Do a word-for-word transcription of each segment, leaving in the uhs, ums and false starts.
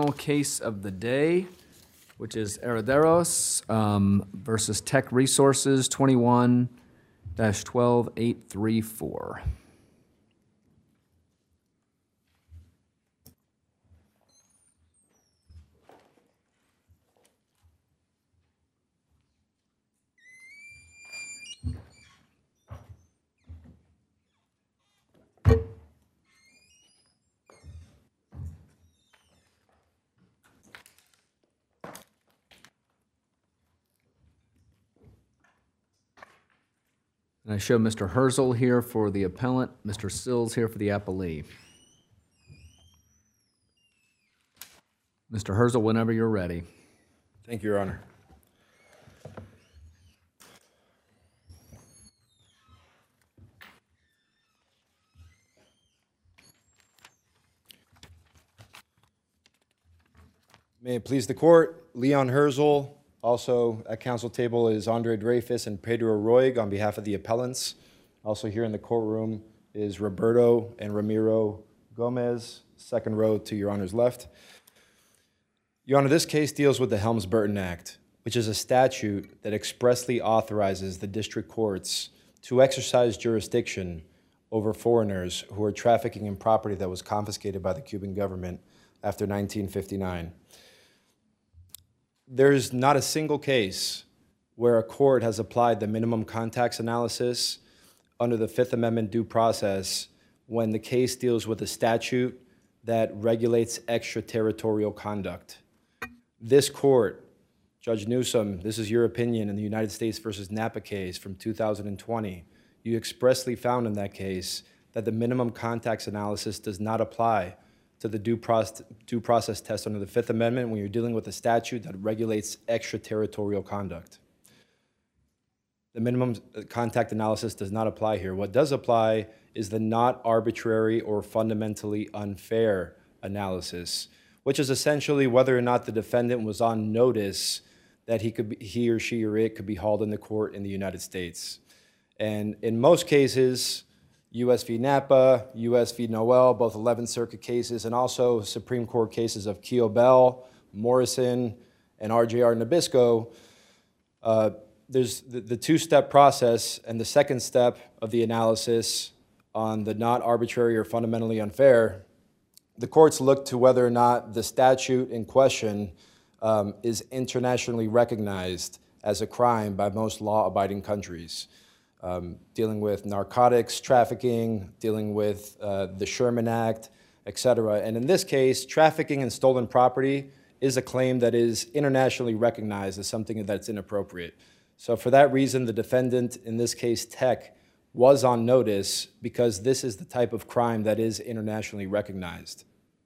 final case of the day, which is Herederos um, versus Tech Resources, twenty-one dash twelve eight three four. And I show Mister Herzl here for the appellant, Mister Sills here for the appellee. Mister Herzl, whenever you're ready. Thank you, Your Honor. May it please the court, Leon Herzl. Also at counsel table is Andre Dreyfus and Pedro Roig on behalf of the appellants. Also here in the courtroom is Roberto and Ramiro Gomez, second row to Your Honor's left. Your Honor, this case deals with the Helms-Burton Act, which is a statute that expressly authorizes the district courts to exercise jurisdiction over foreigners who are trafficking in property that was confiscated by the Cuban government after nineteen fifty-nine. There's not a single case where a court has applied the minimum contacts analysis under the Fifth Amendment due process when the case deals with a statute that regulates extraterritorial conduct. This court, Judge Newsom, this is your opinion in the United States versus Napa case from two thousand twenty. You expressly found in that case that the minimum contacts analysis does not apply to the due process, due process test under the Fifth Amendment when you're dealing with a statute that regulates extraterritorial conduct. The minimum contact analysis does not apply here. What does apply is the not arbitrary or fundamentally unfair analysis, which is essentially whether or not the defendant was on notice that he, could be, he or she or it could be hauled into court in the United States. And in most cases, U S v. Napa, U S v. Noel, both eleventh Circuit cases, and also Supreme Court cases of Keogh Bell, Morrison, and R J R Nabisco, uh, there's the, the two-step process, and the second step of the analysis on the not arbitrary or fundamentally unfair, the courts look to whether or not the statute in question um, is internationally recognized as a crime by most law-abiding countries. Um, dealing with narcotics trafficking, dealing with uh, the Sherman Act, et cetera. And in this case, trafficking in stolen property is a claim that is internationally recognized as something that's inappropriate. So for that reason, the defendant, in this case Tech, was on notice because this is the type of crime that is internationally recognized.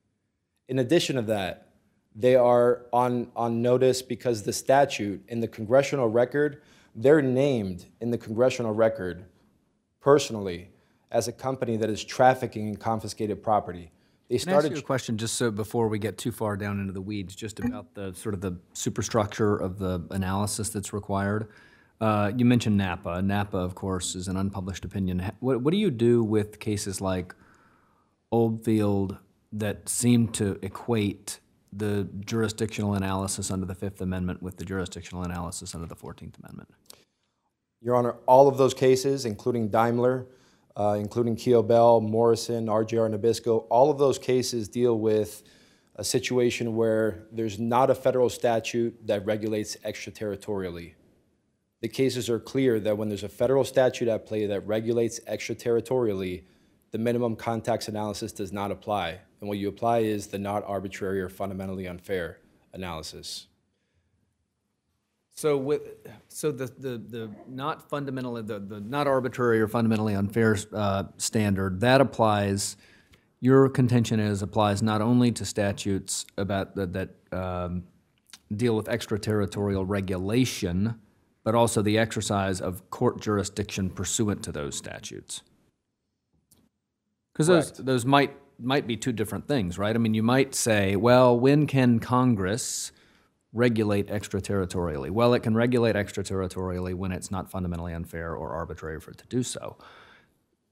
In addition to that, they are on, on notice because the statute in the congressional record, they're named in the congressional record personally as a company that is trafficking in confiscated property. They Can I ask you a question just so before we get too far down into the weeds, just about the sort of the superstructure of the analysis that's required? Uh, you mentioned Napa. Napa, of course, is an unpublished opinion. What, what do you do with cases like Oldfield that seem to equate the jurisdictional analysis under the Fifth Amendment with the jurisdictional analysis under the Fourteenth Amendment? Your Honor, all of those cases, including Daimler, uh, including Keogh Bell, Morrison, R J R Nabisco, all of those cases deal with a situation where there's not a federal statute that regulates extraterritorially. The cases are clear that when there's a federal statute at play that regulates extraterritorially, the minimum contacts analysis does not apply. And what you apply is the not arbitrary or fundamentally unfair analysis. So with so the the, the not fundamentally the, the not arbitrary or fundamentally unfair uh, standard that applies. Your contention is applies not only to statutes about the, that um, deal with extraterritorial regulation, but also the exercise of court jurisdiction pursuant to those statutes. Because those those might might be two different things, right? I mean, you might say, well, when can Congress regulate extraterritorially? Well, it can regulate extraterritorially when it's not fundamentally unfair or arbitrary for it to do so.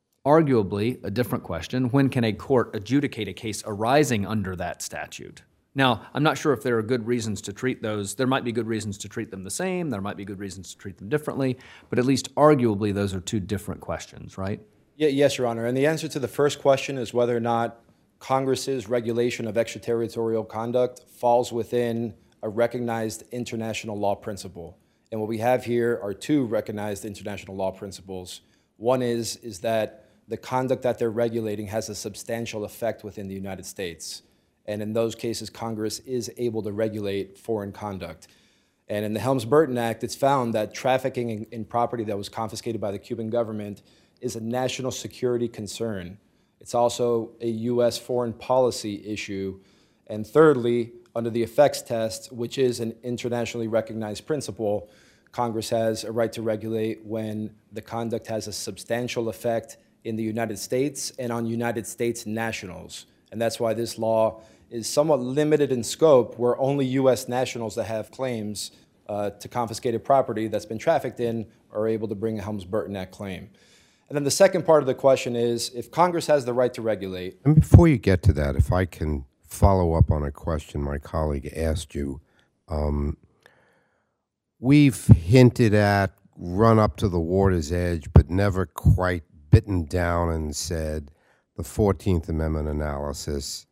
Arguably, a different question, when can a court adjudicate a case arising under that statute? Now, I'm not sure if there are good reasons to treat those. There might be good reasons to treat them the same. There might be good reasons to treat them differently. But at least arguably, those are two different questions, right? Yeah, yes, Your Honor. And the answer to the first question is whether or not Congress's regulation of extraterritorial conduct falls within a recognized international law principle. And what we have here are two recognized international law principles. One is, is that the conduct that they're regulating has a substantial effect within the United States. And in those cases, Congress is able to regulate foreign conduct. And in the Helms-Burton Act, it's found that trafficking in, in property that was confiscated by the Cuban government is a national security concern. It's also a U S foreign policy issue. And thirdly, under the effects test, which is an internationally recognized principle, Congress has a right to regulate when the conduct has a substantial effect in the United States and on United States nationals. And that's why this law is somewhat limited in scope, where only U S nationals that have claims uh, to confiscated property that's been trafficked in are able to bring a Helms-Burton Act claim. And then the second part of the question is, if Congress has the right to regulate. And before you get to that, if I can follow up on a question my colleague asked you, um, we've hinted at, run up to the water's edge, but never quite bitten down and said the fourteenth Amendment analysis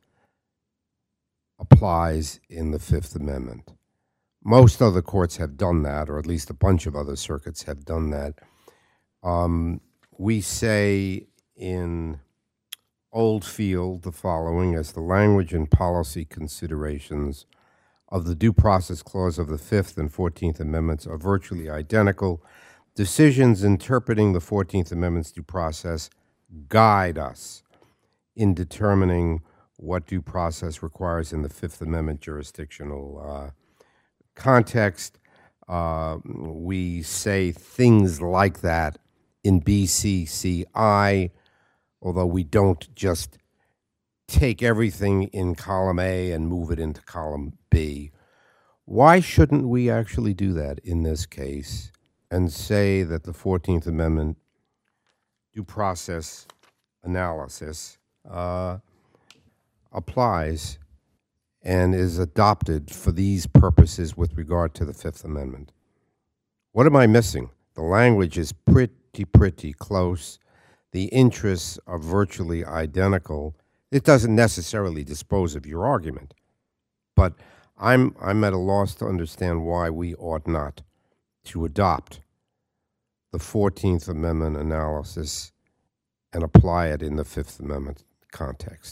applies in the Fifth Amendment. Most other courts have done that, or at least a bunch of other circuits have done that. Um, we say in Oldfield the following: as the language and policy considerations of the Due Process Clause of the Fifth and Fourteenth Amendments are virtually identical, decisions interpreting the Fourteenth Amendment's due process guide us in determining what due process requires in the Fifth Amendment jurisdictional uh, context. Uh, we say things like that in B C C I, although we don't just take everything in column A and move it into column B. Why shouldn't we actually do that in this case and say that the fourteenth Amendment due process analysis uh, applies and is adopted for these purposes with regard to the Fifth Amendment? What am I missing? The language is pretty, pretty close. The interests are virtually identical. It doesn't necessarily dispose of your argument, but I'm I'm at a loss to understand why we ought not to adopt the fourteenth Amendment analysis and apply it in the Fifth Amendment context.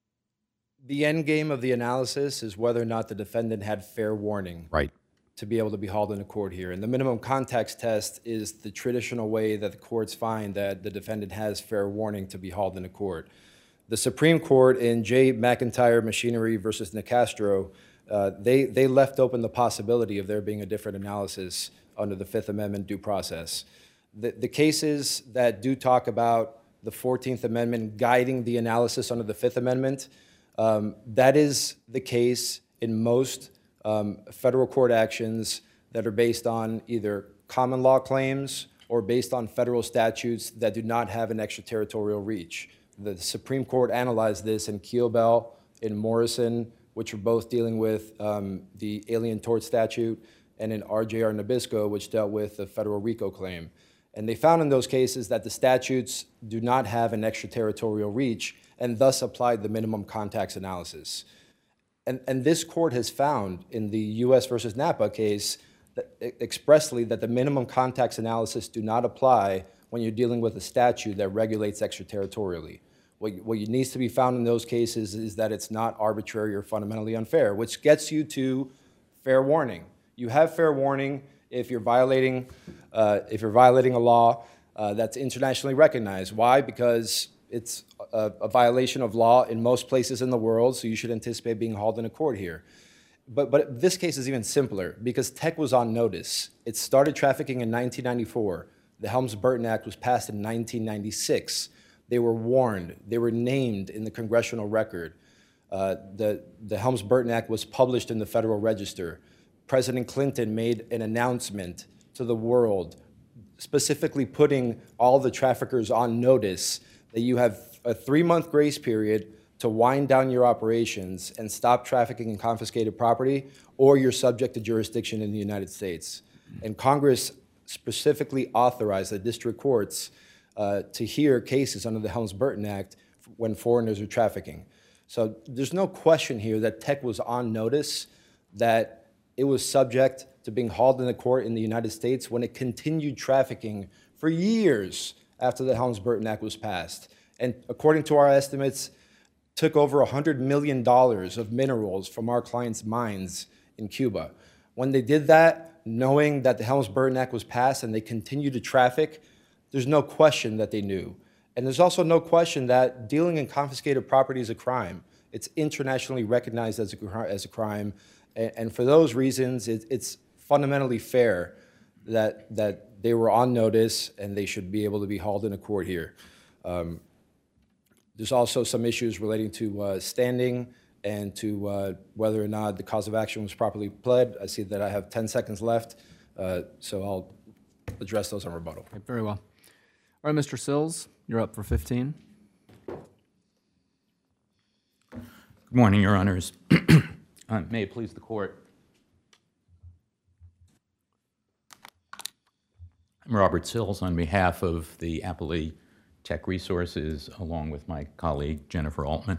The end game of the analysis is whether or not the defendant had fair warning. Right. To be able to be hauled into court here. And the minimum context test is the traditional way that the courts find that the defendant has fair warning to be hauled into court. The Supreme Court in J. McIntyre Machinery versus Nicastro, uh, they, they left open the possibility of there being a different analysis under the Fifth Amendment due process. The, the cases that do talk about the fourteenth Amendment guiding the analysis under the Fifth Amendment, um, that is the case in most Um, federal court actions that are based on either common law claims or based on federal statutes that do not have an extraterritorial reach. The Supreme Court analyzed this in Kiobel, in Morrison, which are both dealing with um, the Alien Tort Statute, and in R J R Nabisco, which dealt with the federal RICO claim. And they found in those cases that the statutes do not have an extraterritorial reach and thus applied the minimum contacts analysis. And, and this court has found in the U S versus Napa case that, expressly that the minimum contacts analysis do not apply when you're dealing with a statute that regulates extraterritorially. What, what needs to be found in those cases is that it's not arbitrary or fundamentally unfair, which gets you to fair warning. You have fair warning if you're violating, uh, if you're violating a law uh, that's internationally recognized. Why? Because it's a, a violation of law in most places in the world, so you should anticipate being hauled into court here. But, but this case is even simpler because Tech was on notice. It started trafficking in nineteen ninety-four. The Helms-Burton Act was passed in nineteen ninety-six. They were warned. They were named in the congressional record. Uh, the, the Helms-Burton Act was published in the Federal Register. President Clinton made an announcement to the world, specifically putting all the traffickers on notice that you have a three-month grace period to wind down your operations and stop trafficking in confiscated property, or you're subject to jurisdiction in the United States. And Congress specifically authorized the district courts uh, to hear cases under the Helms-Burton Act when foreigners are trafficking. So there's no question here that Teck was on notice that it was subject to being hauled into court in the United States when it continued trafficking for years after the Helms-Burton Act was passed. And according to our estimates, took over one hundred million dollars of minerals from our clients' mines in Cuba. When they did that, knowing that the Helms-Burton Act was passed and they continued to traffic, there's no question that they knew. And there's also no question that dealing in confiscated property is a crime. It's internationally recognized as a, as a crime. And, and for those reasons, it, it's fundamentally fair that, that they were on notice and they should be able to be hauled into court here. Um, there's also some issues relating to uh, standing and to uh, whether or not the cause of action was properly pled. I see that I have ten seconds left, uh, so I'll address those on rebuttal. Okay, very well. All right, Mister Sills, you're up for fifteen. Good morning, Your Honors. uh, may it please the Court. I'm Robert Sills on behalf of the Applee Teck Resources, along with my colleague Jennifer Altman.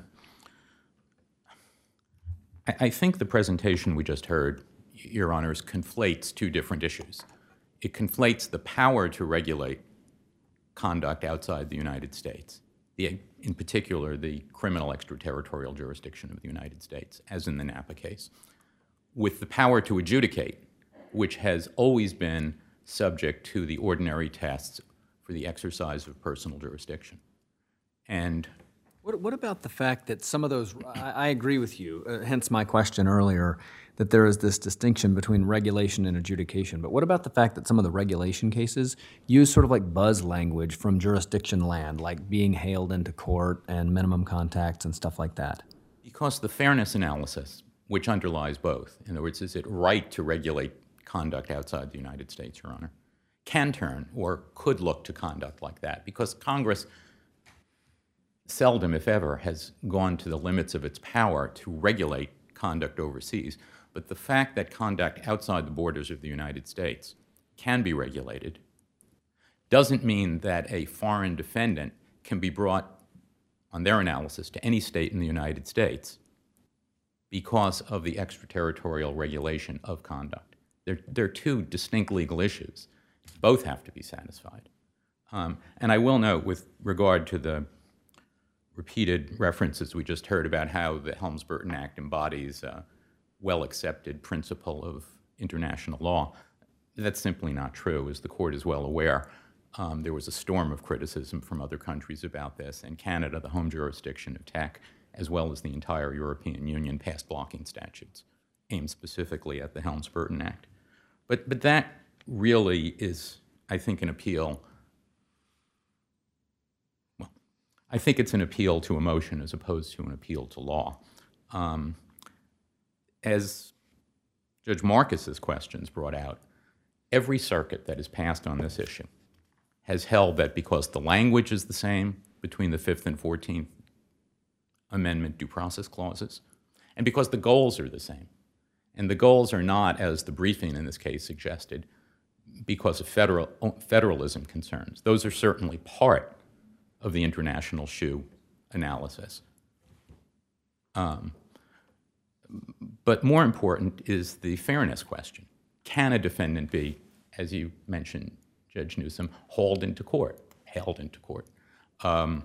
I, I think the presentation we just heard, Your Honors, conflates two different issues. It conflates the power to regulate conduct outside the United States, the, in particular the criminal extraterritorial jurisdiction of the United States, as in the Napa case, with the power to adjudicate, which has always been subject to the ordinary tests for the exercise of personal jurisdiction. And What, what about the fact that some of those, I, I agree with you, uh, hence my question earlier, that there is this distinction between regulation and adjudication. But what about the fact that some of the regulation cases use sort of like buzz language from jurisdiction land, like being hailed into court and minimum contacts and stuff like that? because the fairness analysis, which underlies both, in other words, is it right to regulate conduct outside the United States, Your Honor, can turn or could look to conduct like that, because Congress seldom, if ever, has gone to the limits of its power to regulate conduct overseas. But the fact that conduct outside the borders of the United States can be regulated doesn't mean that a foreign defendant can be brought, on their analysis, to any state in the United States because of the extraterritorial regulation of conduct. They're, they're two distinct legal issues. Both have to be satisfied. Um, and I will note, with regard to the repeated references we just heard about how the Helms-Burton Act embodies a well-accepted principle of international law, that's simply not true, as the Court is well aware. Um, there was a storm of criticism from other countries about this, and Canada, the home jurisdiction of Teck, as well as the entire European Union, passed blocking statutes aimed specifically at the Helms-Burton Act. But, but that really is, I think, an appeal. Well, I think it's an appeal to emotion as opposed to an appeal to law. Um, as Judge Marcus's questions brought out, every circuit that has passed on this issue has held that because the language is the same between the Fifth and Fourteenth Amendment due process clauses, and because the goals are the same. And the goals are not, as the briefing in this case suggested, because of federal, federalism concerns. Those are certainly part of the international shoe analysis. Um, but more important is the fairness question. Can a defendant be, as you mentioned, Judge Newsom, hauled into court, held into court? Um,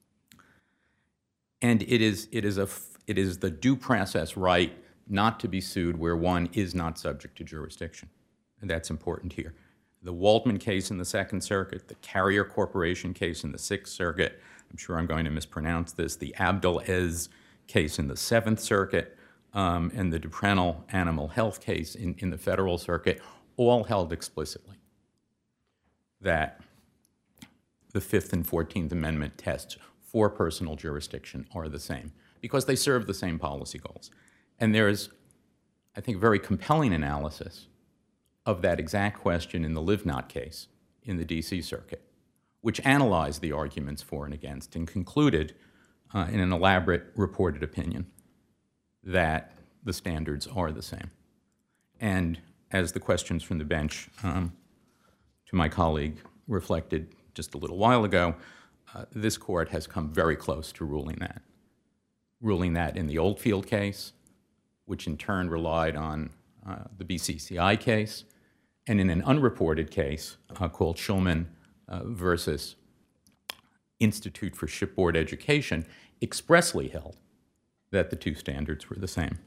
and it is, it, is a, it is the due process right not to be sued where one is not subject to jurisdiction. And that's important here. The Waldman case in the Second Circuit, the Carrier Corporation case in the Sixth Circuit, I'm sure I'm going to mispronounce this, the Abdel-Ez case in the Seventh Circuit, um, and the Duprenal Animal Health case in, in the Federal Circuit, all held explicitly that the Fifth and Fourteenth Amendment tests for personal jurisdiction are the same, because they serve the same policy goals. And there is, I think, very compelling analysis of that exact question in the Livnot case in the D C Circuit, which analyzed the arguments for and against and concluded uh, in an elaborate reported opinion that the standards are the same. And as the questions from the bench um, to my colleague reflected just a little while ago, uh, this court has come very close to ruling that. Ruling that in the Oldfield case, which in turn relied on uh, the B C C I case, and in an unreported case uh, called Schulman uh, versus Institute for Shipboard Education, expressly held that the two standards were the same.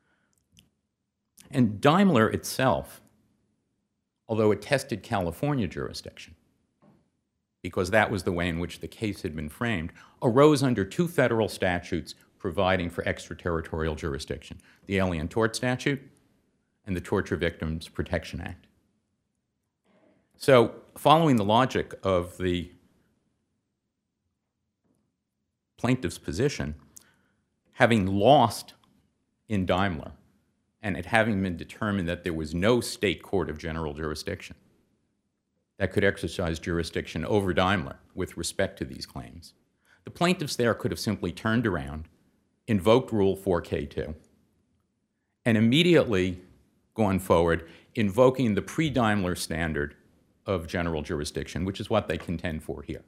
And Daimler itself, although it tested California jurisdiction, because that was the way in which the case had been framed, arose under two federal statutes providing for extraterritorial jurisdiction, the Alien Tort Statute and the Torture Victims Protection Act. So, following the logic of the plaintiff's position, having lost in Daimler, and it having been determined that there was no state court of general jurisdiction that could exercise jurisdiction over Daimler with respect to these claims, the plaintiffs there could have simply turned around, invoked Rule four K two, and immediately gone forward invoking the pre-Daimler standard of general jurisdiction, which is what they contend for here.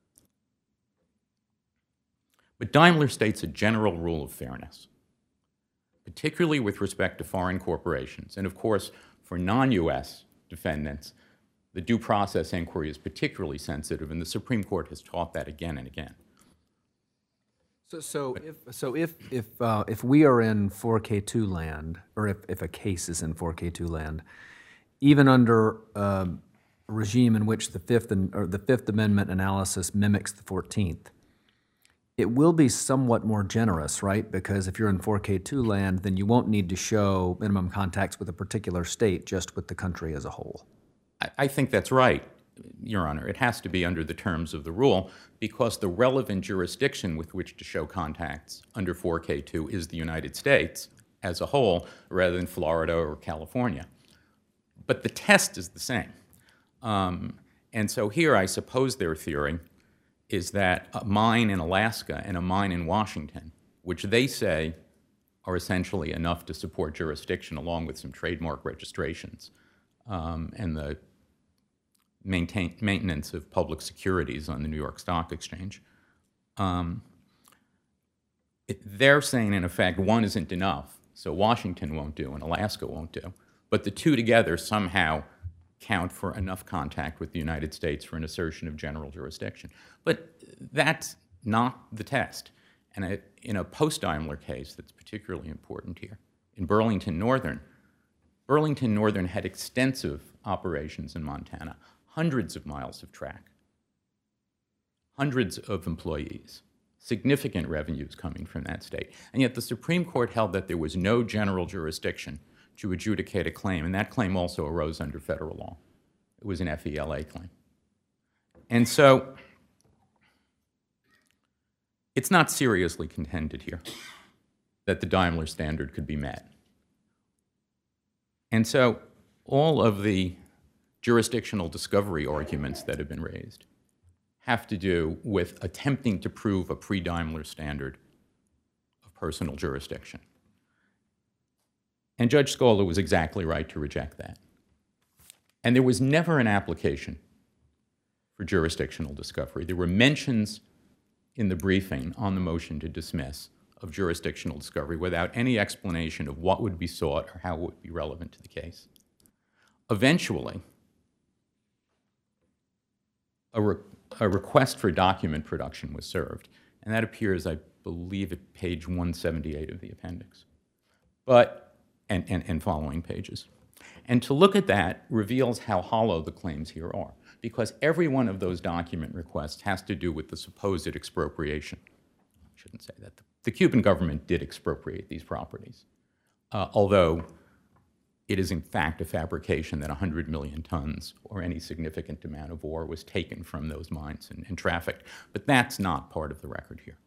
But Daimler states a general rule of fairness, particularly with respect to foreign corporations. And of course, for non-U S defendants, the due process inquiry is particularly sensitive, and the Supreme Court has taught that again and again. So, so if so, if if uh, if we are in four K two land, or if, if a case is in four K two land, even under uh, a regime in which the Fifth and or the Fifth Amendment analysis mimics the Fourteenth, it will be somewhat more generous, right? Because if you're in four K two land, then you won't need to show minimum contacts with a particular state, just with the country as a whole. I, I think that's right, Your Honor. It has to be under the terms of the rule, because the relevant jurisdiction with which to show contacts under four K two is the United States as a whole, rather than Florida or California. But the test is the same. Um, and so here, I suppose their theory is that a mine in Alaska and a mine in Washington, which they say are essentially enough to support jurisdiction along with some trademark registrations um, and the maintain, maintenance of public securities on the New York Stock Exchange. Um, it, they're saying, in effect, one isn't enough, so Washington won't do and Alaska won't do. But the two together somehow count for enough contact with the United States for an assertion of general jurisdiction. But that's not the test. And it, in a post-Daimler case that's particularly important here, in Burlington Northern, Burlington Northern had extensive operations in Montana, hundreds of miles of track, hundreds of employees, significant revenues coming from that state. And yet the Supreme Court held that there was no general jurisdiction to adjudicate a claim, and that claim also arose under federal law. It was an F E L A claim. And so it's not seriously contended here that the Daimler standard could be met. And so all of the jurisdictional discovery arguments that have been raised have to do with attempting to prove a pre-Daimler standard of personal jurisdiction. And Judge Scola was exactly right to reject that. And there was never an application for jurisdictional discovery. There were mentions in the briefing on the motion to dismiss of jurisdictional discovery without any explanation of what would be sought or how it would be relevant to the case. Eventually, a, re a request for document production was served, and that appears, I believe, at page one seventy-eight of the appendix. But And, and, and following pages. And to look at that reveals how hollow the claims here are, because every one of those document requests has to do with the supposed expropriation. I shouldn't say that. The, the Cuban government did expropriate these properties, uh, although it is in fact a fabrication that one hundred million tons or any significant amount of ore was taken from those mines and, and trafficked. But that's not part of the record here.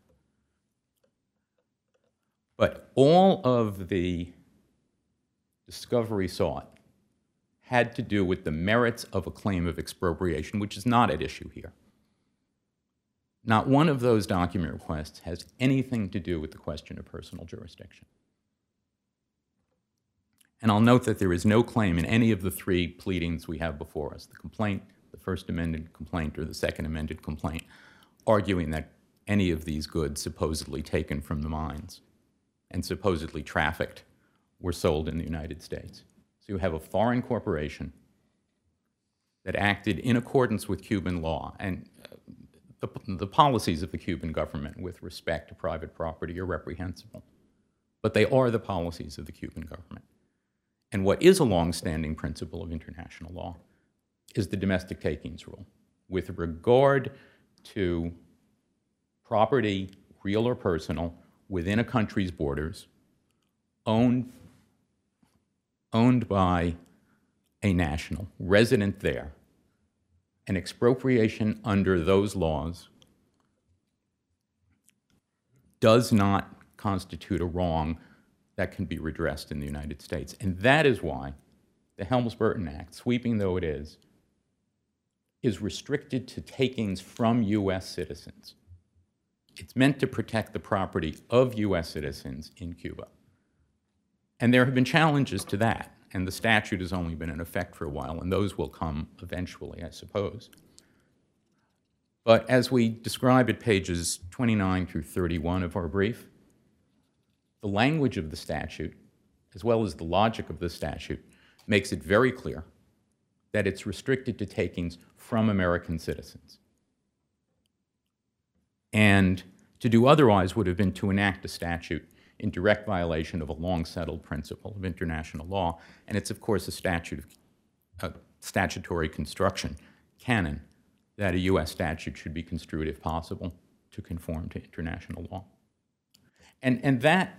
But all of the discovery sought had to do with the merits of a claim of expropriation, which is not at issue here. Not one of those document requests has anything to do with the question of personal jurisdiction. And I'll note that there is no claim in any of the three pleadings we have before us, the complaint, the first amended complaint, or the second amended complaint, arguing that any of these goods supposedly taken from the mines and supposedly trafficked were sold in the United States. So you have a foreign corporation that acted in accordance with Cuban law, and the, the policies of the Cuban government with respect to private property are reprehensible, but they are the policies of the Cuban government. And what is a long-standing principle of international law is the domestic takings rule. With regard to property, real or personal, within a country's borders, owned, owned by a national, resident there, an expropriation under those laws does not constitute a wrong that can be redressed in the United States. And that is why the Helms-Burton Act, sweeping though it is, is restricted to takings from U S citizens. It's meant to protect the property of U S citizens in Cuba. And there have been challenges to that, and the statute has only been in effect for a while, and those will come eventually, I suppose. But as we describe at pages twenty-nine through thirty-one of our brief, the language of the statute, as well as the logic of the statute, makes it very clear that it's restricted to takings from American citizens. And to do otherwise would have been to enact a statute in direct violation of a long-settled principle of international law, and it's, of course, a statute of, a statutory construction canon that a U S statute should be construed, if possible, to conform to international law. And, and that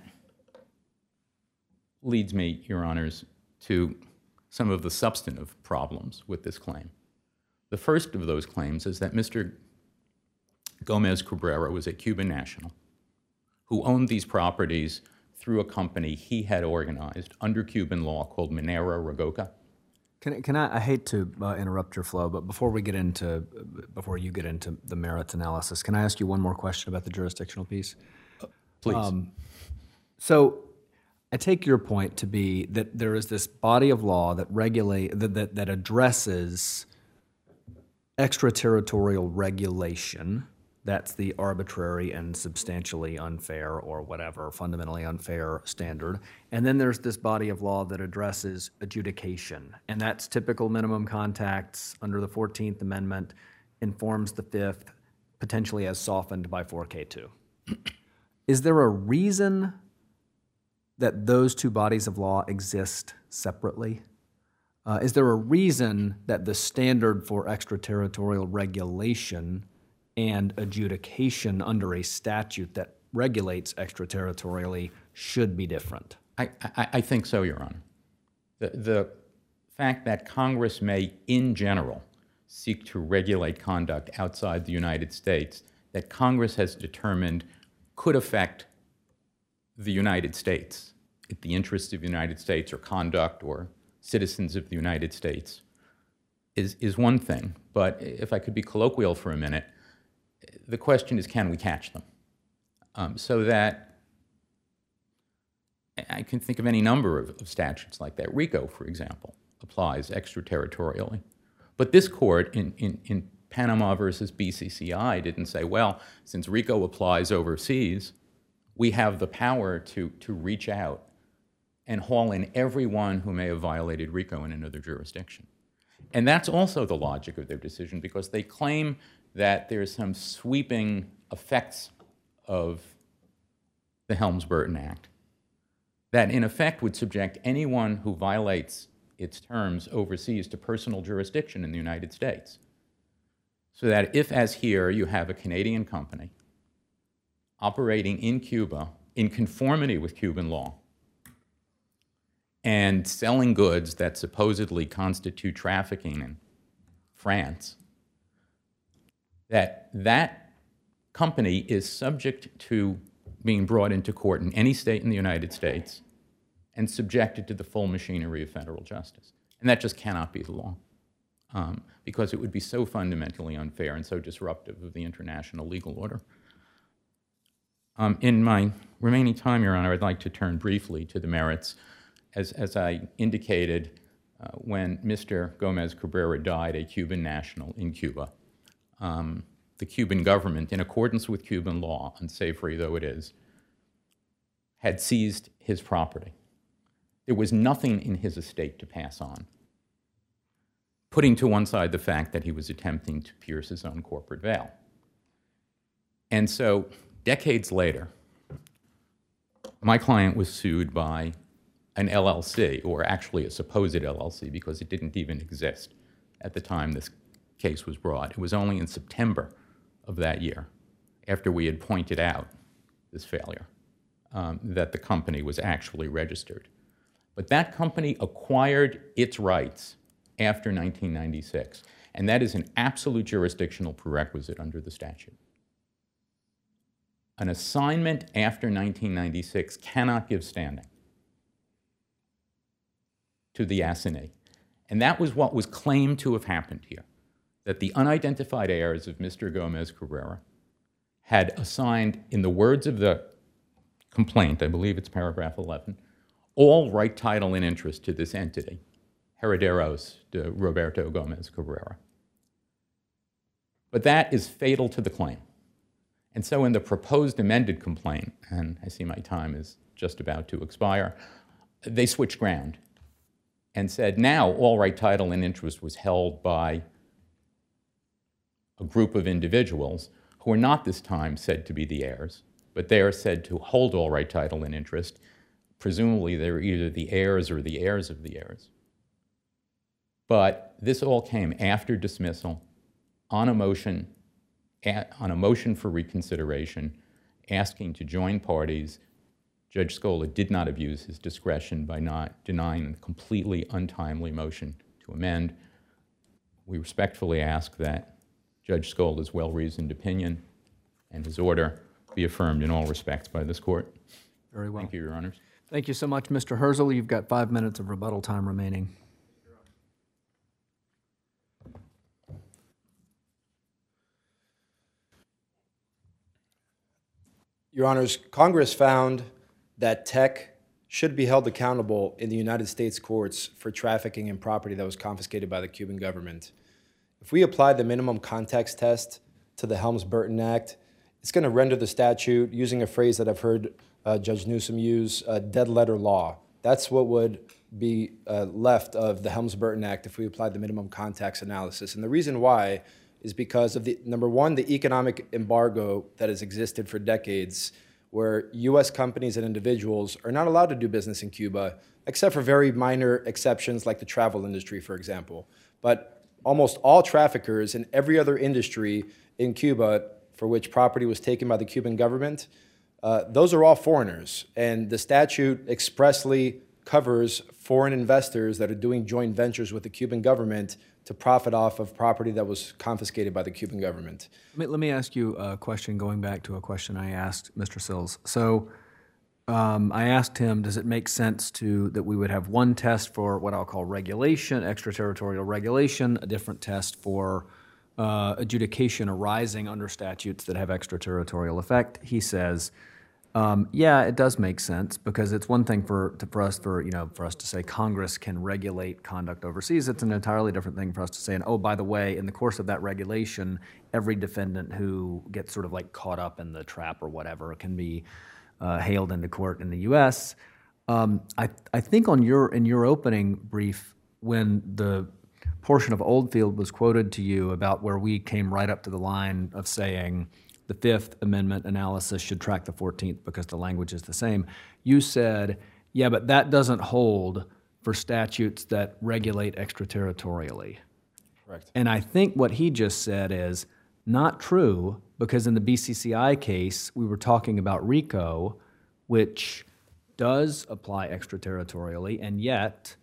leads me, Your Honors, to some of the substantive problems with this claim. The first of those claims is that Mister Gomez Cabrera was a Cuban national who owned these properties through a company he had organized under Cuban law called Minera Rogoca. Can, can I, I hate to uh, interrupt your flow, but before we get into, before you get into the merits analysis, can I ask you one more question about the jurisdictional piece? Uh, please. Um, so I take your point to be that there is this body of law that regulate, that, that, that addresses extraterritorial regulation. That's the arbitrary and substantially unfair or whatever, fundamentally unfair standard. And then there's this body of law that addresses adjudication. And that's typical minimum contacts under the fourteenth Amendment, informs the fifth, potentially as softened by four K two. Is there a reason that those two bodies of law exist separately? Uh, is there a reason that the standard for extraterritorial regulation and adjudication under a statute that regulates extraterritorially should be different? I, I, I think so, Your Honor. The, the fact that Congress may, in general, seek to regulate conduct outside the United States that Congress has determined could affect the United States, the interests of the United States or conduct or citizens of the United States, is, is one thing. But if I could be colloquial for a minute, the question is, can we catch them? Um, so that I can think of any number of, of statutes like that. RICO, for example, applies extraterritorially. But this court in, in, in Panama versus B C C I didn't say, well, since RICO applies overseas, we have the power to, to reach out and haul in everyone who may have violated RICO in another jurisdiction. And that's also the logic of their decision, because they claim that there's some sweeping effects of the Helms-Burton Act that in effect would subject anyone who violates its terms overseas to personal jurisdiction in the United States. So that if, as here, you have a Canadian company operating in Cuba in conformity with Cuban law and selling goods that supposedly constitute trafficking in France, that that company is subject to being brought into court in any state in the United States and subjected to the full machinery of federal justice. And that just cannot be the law. um, because it would be so fundamentally unfair and so disruptive of the international legal order. Um, in my remaining time, Your Honor, I'd like to turn briefly to the merits. As, as I indicated, uh, when Mister Gomez Cabrera died, a Cuban national in Cuba, um, the Cuban government, in accordance with Cuban law, unsavory though it is, had seized his property. There was nothing in his estate to pass on, putting to one side the fact that he was attempting to pierce his own corporate veil. And so, decades later, my client was sued by an L L C, or actually a supposed L L C, because it didn't even exist at the time this case was brought. It was only in September of that year, after we had pointed out this failure, um, that the company was actually registered. But that company acquired its rights after nineteen ninety-six, and that is an absolute jurisdictional prerequisite under the statute. An assignment after nineteen ninety-six cannot give standing to the assignee. And that was what was claimed to have happened here, that the unidentified heirs of Mister Gomez Cabrera had assigned, in the words of the complaint, I believe it's paragraph eleven, all right, title, and interest to this entity, Herederos de Roberto Gomez Cabrera. But that is fatal to the claim. And so in the proposed amended complaint, and I see my time is just about to expire, they switched ground and said now all right, title, and interest was held by a group of individuals who are not this time said to be the heirs, but they are said to hold all right, title, and interest. Presumably they're either the heirs or the heirs of the heirs. But this all came after dismissal on a motion, on a motion for reconsideration, asking to join parties. Judge Scola did not abuse his discretion by not denying the completely untimely motion to amend. We respectfully ask that Judge Scola's well-reasoned opinion and his order be affirmed in all respects by this court. Very well. Thank you, Your Honors. Thank you so much, Mister Herzl. You've got five minutes of rebuttal time remaining. Your Honors, Congress found that Tech should be held accountable in the United States courts for trafficking in property that was confiscated by the Cuban government. If we apply the minimum context test to the Helms-Burton Act, it's going to render the statute, using a phrase that I've heard uh, Judge Newsom use, uh, dead letter law. That's what would be uh, left of the Helms-Burton Act if we applied the minimum context analysis. And the reason why is because of the, number one, the economic embargo that has existed for decades, where U S companies and individuals are not allowed to do business in Cuba, except for very minor exceptions like the travel industry, for example. But almost all traffickers in every other industry in Cuba for which property was taken by the Cuban government, uh, those are all foreigners. And the statute expressly covers foreign investors that are doing joint ventures with the Cuban government to profit off of property that was confiscated by the Cuban government. Let me, let me ask you a question, going back to a question I asked Mister Sills. So um, I asked him, does it make sense to that we would have one test for what I'll call regulation, extraterritorial regulation, a different test for uh, adjudication arising under statutes that have extraterritorial effect? He says, Um, yeah, it does make sense, because it's one thing for, to, for us for you know for us to say Congress can regulate conduct overseas. It's an entirely different thing for us to say, and oh, by the way, in the course of that regulation, every defendant who gets sort of like caught up in the trap or whatever can be uh, hailed into court in the U S Um, I I think on your in your opening brief, when the portion of Oldfield was quoted to you about where we came right up to the line of saying the Fifth Amendment analysis should track the fourteenth because the language is the same, you said, yeah, but that doesn't hold for statutes that regulate extraterritorially. Correct. And I think what he just said is not true, because in the B C C I case, we were talking about RICO, which does apply extraterritorially, and yet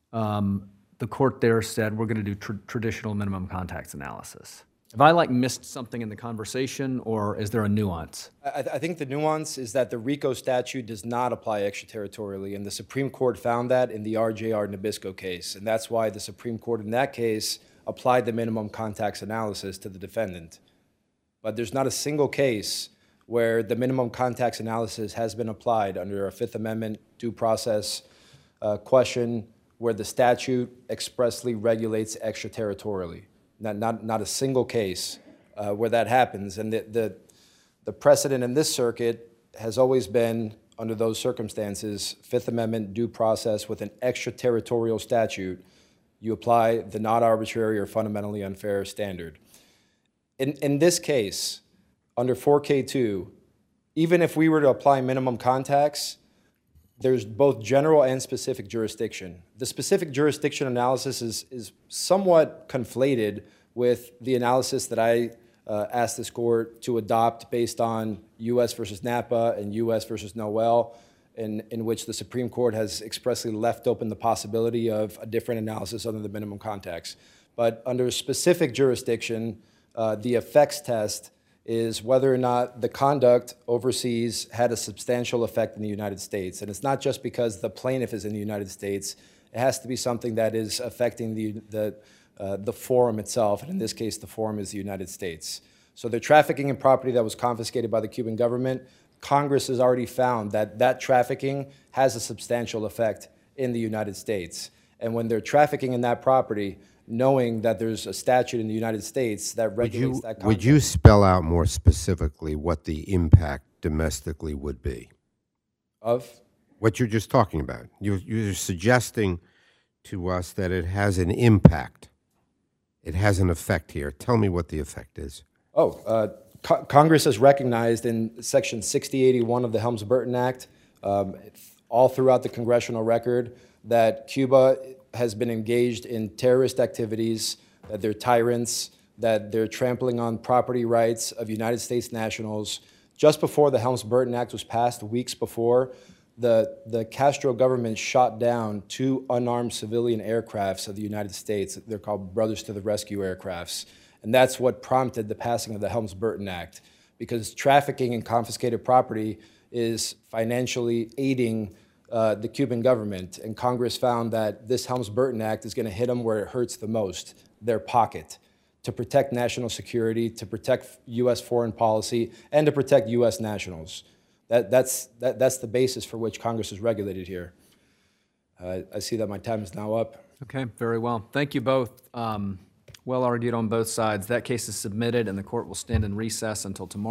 um, the court there said we're going to do tr traditional minimum contacts analysis. Have I like missed something in the conversation, or is there a nuance? I, I think the nuance is that the RICO statute does not apply extraterritorially, and the Supreme Court found that in the R J R Nabisco case, and that's why the Supreme Court in that case applied the minimum contacts analysis to the defendant. But there's not a single case where the minimum contacts analysis has been applied under a Fifth Amendment due process uh, question where the statute expressly regulates extraterritorially. Not, not, not a single case uh, where that happens. And the, the, the precedent in this circuit has always been, under those circumstances, Fifth Amendment due process with an extraterritorial statute, you apply the not arbitrary or fundamentally unfair standard. In, in this case, under four K two, even if we were to apply minimum contacts, there's both general and specific jurisdiction. The specific jurisdiction analysis is, is somewhat conflated with the analysis that I uh, asked this court to adopt based on U S versus Napa and U S versus Noel, in, in which the Supreme Court has expressly left open the possibility of a different analysis under the minimum contacts. But under specific jurisdiction, uh, the effects test is whether or not the conduct overseas had a substantial effect in the United States. And it's not just because the plaintiff is in the United States. It has to be something that is affecting the, the, uh, the forum itself, and in this case, the forum is the United States. So the trafficking in property that was confiscated by the Cuban government, Congress has already found that that trafficking has a substantial effect in the United States. And when they're trafficking in that property, knowing that there's a statute in the United States that regulates Would you, that conduct. would you spell out more specifically what the impact domestically would be? Of? What you're just talking about. You're, you're suggesting to us that it has an impact. It has an effect here. Tell me what the effect is. Oh, uh, Co- Congress has recognized in Section sixty eighty-one of the Helms-Burton Act, um, all throughout the congressional record, that Cuba has been engaged in terrorist activities, that they're tyrants, that they're trampling on property rights of United States nationals. Just before the Helms-Burton Act was passed, weeks before, the, the Castro government shot down two unarmed civilian aircrafts of the United States. They're called Brothers to the Rescue aircrafts. And that's what prompted the passing of the Helms-Burton Act, because trafficking in confiscated property is financially aiding Uh, the Cuban government, and Congress found that this Helms-Burton Act is going to hit them where it hurts the most, their pocket, to protect national security, to protect U S foreign policy, and to protect U S nationals. That, that's, that, that's the basis for which Congress is regulated here. Uh, I see that my time is now up. Okay, very well. Thank you both. Um, well argued on both sides. That case is submitted, and the court will stand in recess until tomorrow.